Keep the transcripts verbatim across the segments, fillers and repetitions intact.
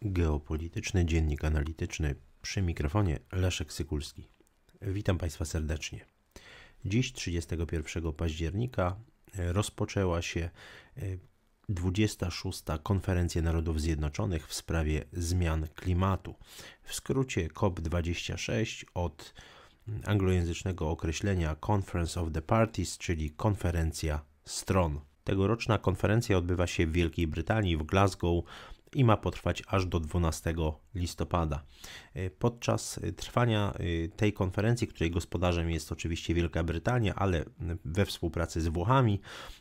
Geopolityczny Dziennik Analityczny, przy mikrofonie Leszek Sykulski. Witam Państwa serdecznie. Dziś, trzydziestego pierwszego października, rozpoczęła się dwudziesta szósta Konferencja Narodów Zjednoczonych w sprawie zmian klimatu. W skrócie COP dwadzieścia sześć, od anglojęzycznego określenia Conference of the Parties, czyli konferencja stron. Tegoroczna konferencja odbywa się w Wielkiej Brytanii, w Glasgow, i ma potrwać aż do dwunastego listopada. Podczas trwania tej konferencji, której gospodarzem jest oczywiście Wielka Brytania, ale we współpracy z Włochami,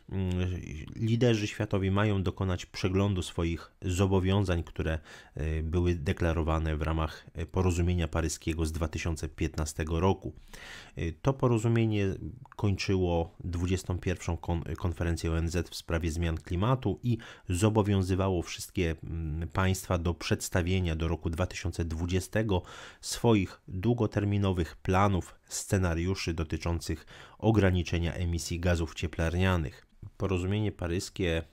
liderzy światowi mają dokonać przeglądu swoich zobowiązań, które były deklarowane w ramach porozumienia paryskiego z dwa tysiące piętnastego roku. To porozumienie kończyło dwudziestą pierwszą konferencję O N Z w sprawie zmian klimatu i zobowiązywało wszystkie państwa do przedstawienia do roku dwa tysiące dwudziestego swoich długoterminowych planów, scenariuszy dotyczących ograniczenia emisji gazów cieplarnianych. Porozumienie paryskie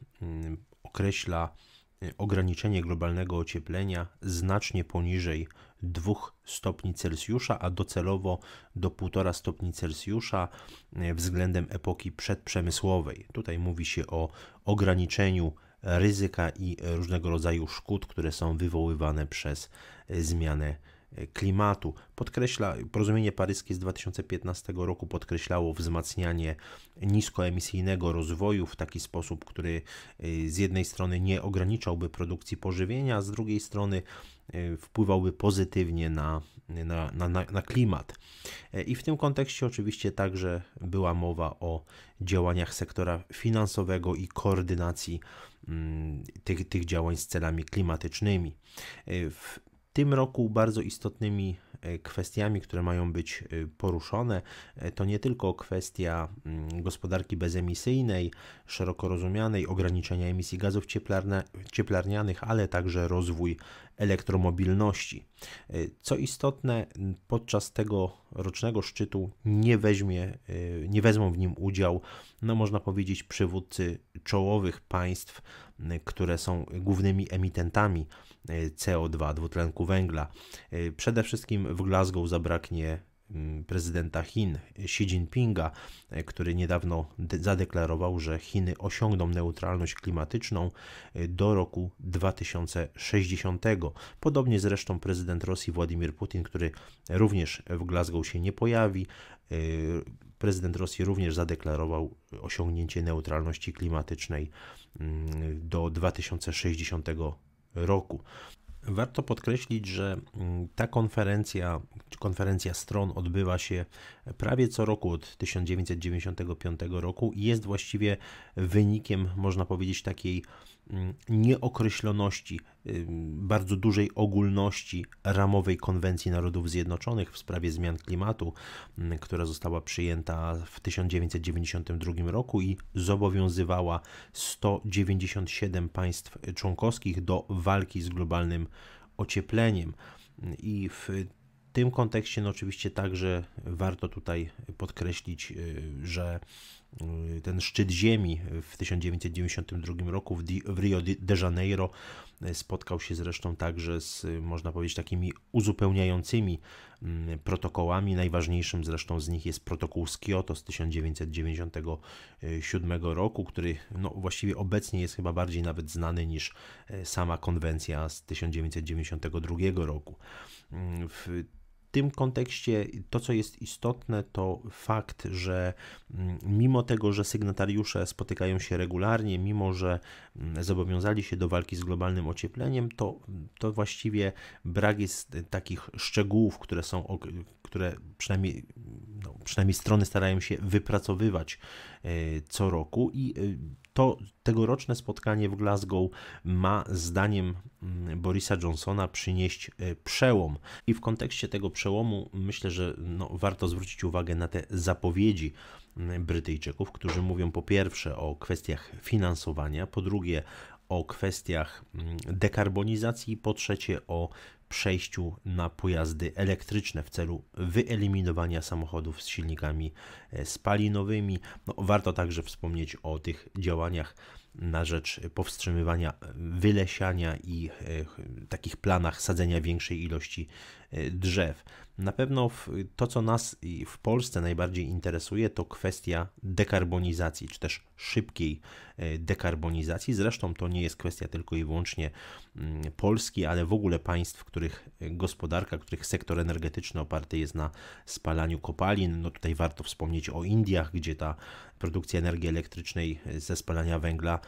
określa ograniczenie globalnego ocieplenia znacznie poniżej dwóch stopni Celsjusza, a docelowo do półtora stopni Celsjusza względem epoki przedprzemysłowej. Tutaj mówi się o ograniczeniu ryzyka i różnego rodzaju szkód, które są wywoływane przez zmianę klimatu. Podkreśla, porozumienie paryskie z dwa tysiące piętnastego roku podkreślało wzmacnianie niskoemisyjnego rozwoju w taki sposób, który z jednej strony nie ograniczałby produkcji pożywienia, a z drugiej strony wpływałby pozytywnie na, na, na, na klimat. I w tym kontekście oczywiście także była mowa o działaniach sektora finansowego i koordynacji tych, tych działań z celami klimatycznymi. W tym roku bardzo istotnymi kwestiami, które mają być poruszone, to nie tylko kwestia gospodarki bezemisyjnej, szeroko rozumianej, ograniczenia emisji gazów cieplarnianych, ale także rozwój elektromobilności. Co istotne, podczas tego rocznego szczytu nie weźmie, nie wezmą w nim udział, no można powiedzieć, przywódcy czołowych państw, które są głównymi emitentami C O dwa, dwutlenku węgla. Przede wszystkim w Glasgow zabraknie prezydenta Chin, Xi Jinpinga, który niedawno zadeklarował, że Chiny osiągną neutralność klimatyczną do roku dwa tysiące sześćdziesiątego. Podobnie zresztą prezydent Rosji Władimir Putin, który również w Glasgow się nie pojawi. Prezydent Rosji również zadeklarował osiągnięcie neutralności klimatycznej do dwa tysiące sześćdziesiątego roku. Warto podkreślić, że ta konferencja, konferencja stron odbywa się prawie co roku od tysiąc dziewięćset dziewięćdziesiątego piątego roku i jest właściwie wynikiem, można powiedzieć, takiej nieokreśloności, bardzo dużej ogólności ramowej Konwencji Narodów Zjednoczonych w sprawie zmian klimatu, która została przyjęta w tysiąc dziewięćset dziewięćdziesiątym drugim roku i zobowiązywała sto dziewięćdziesiąt siedem państw członkowskich do walki z globalnym ociepleniem. I w w tym kontekście no oczywiście także warto tutaj podkreślić, że ten szczyt Ziemi w tysiąc dziewięćset dziewięćdziesiątym drugim roku w, Di- w Rio de Janeiro spotkał się zresztą także z, można powiedzieć, takimi uzupełniającymi protokołami. Najważniejszym zresztą z nich jest protokół z Kioto z tysiąc dziewięćset dziewięćdziesiątego siódmego roku, który no właściwie obecnie jest chyba bardziej nawet znany niż sama konwencja z tysiąc dziewięćset dziewięćdziesiątego drugiego roku. W W tym kontekście to, co jest istotne, to fakt, że mimo tego, że sygnatariusze spotykają się regularnie, mimo że zobowiązali się do walki z globalnym ociepleniem, to, to właściwie brak jest takich szczegółów, które są, które przynajmniej, no, przynajmniej strony starają się wypracowywać co roku i to tegoroczne spotkanie w Glasgow ma zdaniem Borisa Johnsona przynieść przełom. I w kontekście tego przełomu myślę, że no, warto zwrócić uwagę na te zapowiedzi Brytyjczyków, którzy mówią po pierwsze o kwestiach finansowania, po drugie o kwestiach dekarbonizacji, po trzecie o przejściu na pojazdy elektryczne w celu wyeliminowania samochodów z silnikami spalinowymi. No, warto także wspomnieć o tych działaniach na rzecz powstrzymywania wylesiania i e, takich planach sadzenia większej ilości e, drzew. Na pewno w, to, co nas w Polsce najbardziej interesuje, to kwestia dekarbonizacji, czy też szybkiej e, dekarbonizacji. Zresztą to nie jest kwestia tylko i wyłącznie m, Polski, ale w ogóle państw, w których gospodarka, których sektor energetyczny oparty jest na spalaniu kopalin. No tutaj warto wspomnieć o Indiach, gdzie ta produkcja energii elektrycznej ze spalania węgla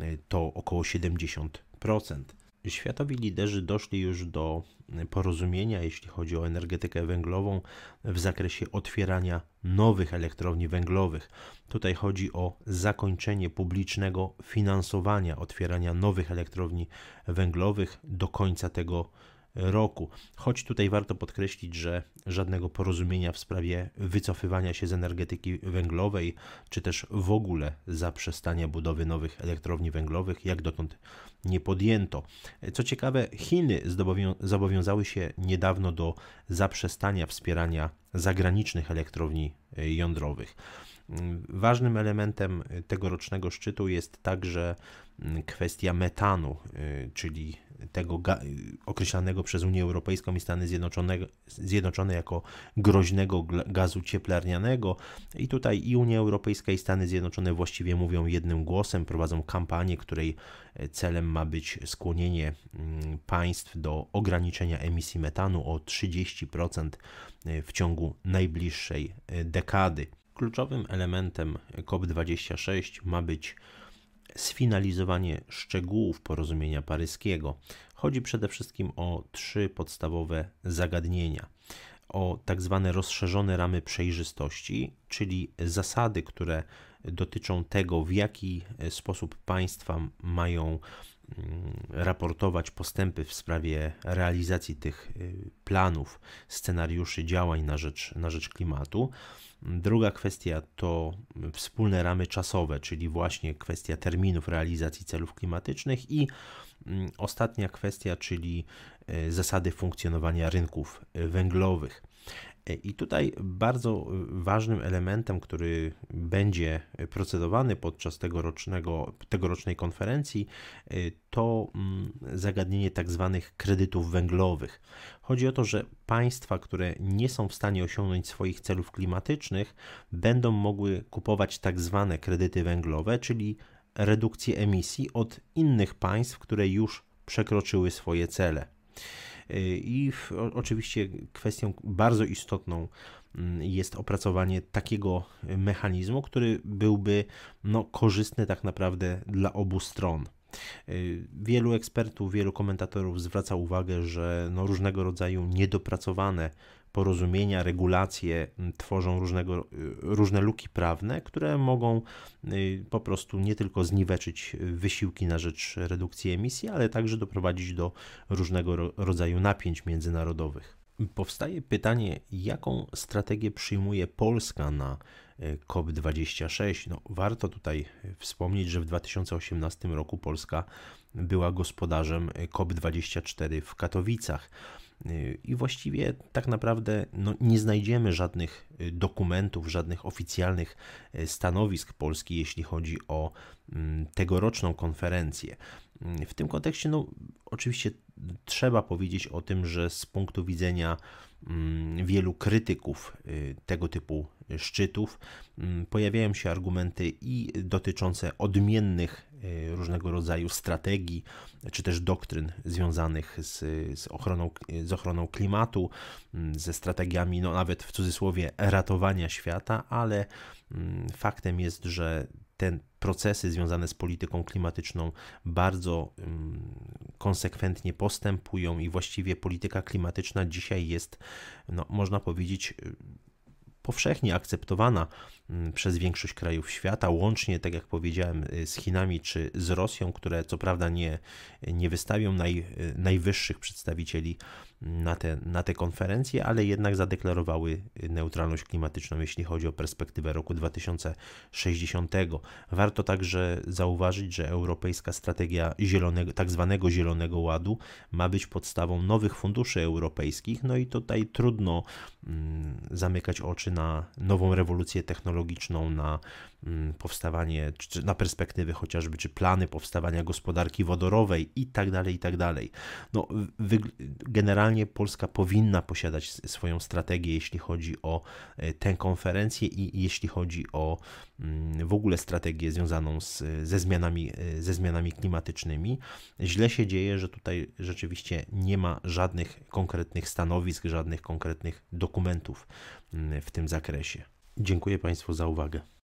to około siedemdziesiąt procent. Światowi liderzy doszli już do porozumienia, jeśli chodzi o energetykę węglową, w zakresie otwierania nowych elektrowni węglowych. Tutaj chodzi o zakończenie publicznego finansowania otwierania nowych elektrowni węglowych do końca tego roku. Choć tutaj warto podkreślić, że żadnego porozumienia w sprawie wycofywania się z energetyki węglowej, czy też w ogóle zaprzestania budowy nowych elektrowni węglowych jak dotąd nie podjęto. Co ciekawe, Chiny zobowiązały się niedawno do zaprzestania wspierania zagranicznych elektrowni jądrowych. Ważnym elementem tegorocznego szczytu jest także kwestia metanu, czyli tego określanego przez Unię Europejską i Stany Zjednoczone, Zjednoczone jako groźnego gazu cieplarnianego. I tutaj i Unia Europejska i Stany Zjednoczone właściwie mówią jednym głosem, prowadzą kampanię, której celem ma być skłonienie państw do ograniczenia emisji metanu o trzydzieści procent w ciągu najbliższej dekady. Kluczowym elementem COP dwadzieścia sześć ma być sfinalizowanie szczegółów porozumienia paryskiego. Chodzi przede wszystkim o trzy podstawowe zagadnienia. O tak zwane rozszerzone ramy przejrzystości, czyli zasady, które dotyczą tego, w jaki sposób państwa mają raportować postępy w sprawie realizacji tych planów, scenariuszy działań na rzecz, na rzecz klimatu. Druga kwestia to wspólne ramy czasowe, czyli właśnie kwestia terminów realizacji celów klimatycznych i ostatnia kwestia, czyli zasady funkcjonowania rynków węglowych. I tutaj bardzo ważnym elementem, który będzie procedowany podczas tegorocznego, tegorocznej konferencji, to zagadnienie tak zwanych kredytów węglowych. Chodzi o to, że państwa, które nie są w stanie osiągnąć swoich celów klimatycznych, będą mogły kupować tak zwane kredyty węglowe, czyli redukcję emisji od innych państw, które już przekroczyły swoje cele. I w, oczywiście kwestią bardzo istotną jest opracowanie takiego mechanizmu, który byłby no, korzystny tak naprawdę dla obu stron. Wielu ekspertów, wielu komentatorów zwraca uwagę, że no, różnego rodzaju niedopracowane porozumienia, regulacje tworzą różnego, różne luki prawne, które mogą po prostu nie tylko zniweczyć wysiłki na rzecz redukcji emisji, ale także doprowadzić do różnego rodzaju napięć międzynarodowych. Powstaje pytanie, jaką strategię przyjmuje Polska na COP dwadzieścia sześć. No, warto tutaj wspomnieć, że w dwa tysiące osiemnastym roku Polska była gospodarzem COP dwadzieścia cztery w Katowicach. I właściwie tak naprawdę no, nie znajdziemy żadnych dokumentów, żadnych oficjalnych stanowisk Polski, jeśli chodzi o tegoroczną konferencję. W tym kontekście no, oczywiście trzeba powiedzieć o tym, że z punktu widzenia wielu krytyków tego typu szczytów pojawiają się argumenty i dotyczące odmiennych różnego rodzaju strategii, czy też doktryn związanych z, z, ochroną, z ochroną klimatu, ze strategiami, no nawet w cudzysłowie, ratowania świata, ale faktem jest, że te procesy związane z polityką klimatyczną bardzo um, konsekwentnie postępują i właściwie polityka klimatyczna dzisiaj jest, no, można powiedzieć, powszechnie akceptowana przez większość krajów świata, łącznie, tak jak powiedziałem, z Chinami czy z Rosją, które co prawda nie, nie wystawią naj, najwyższych przedstawicieli na te, na te konferencje, ale jednak zadeklarowały neutralność klimatyczną, jeśli chodzi o perspektywę roku dwa tysiące sześćdziesiątego. Warto także zauważyć, że europejska strategia zielonego, tak zwanego Zielonego Ładu ma być podstawą nowych funduszy europejskich, no i tutaj trudno mm, zamykać oczy na nową rewolucję technologiczną, na mm, powstawanie, czy na perspektywy chociażby, czy plany powstawania gospodarki wodorowej i tak dalej, i tak dalej. No, generalnie Polska powinna posiadać swoją strategię, jeśli chodzi o tę konferencję i jeśli chodzi o w ogóle strategię związaną z, ze, zmianami, ze zmianami klimatycznymi. Źle się dzieje, że tutaj rzeczywiście nie ma żadnych konkretnych stanowisk, żadnych konkretnych dokumentów w tym zakresie. Dziękuję Państwu za uwagę.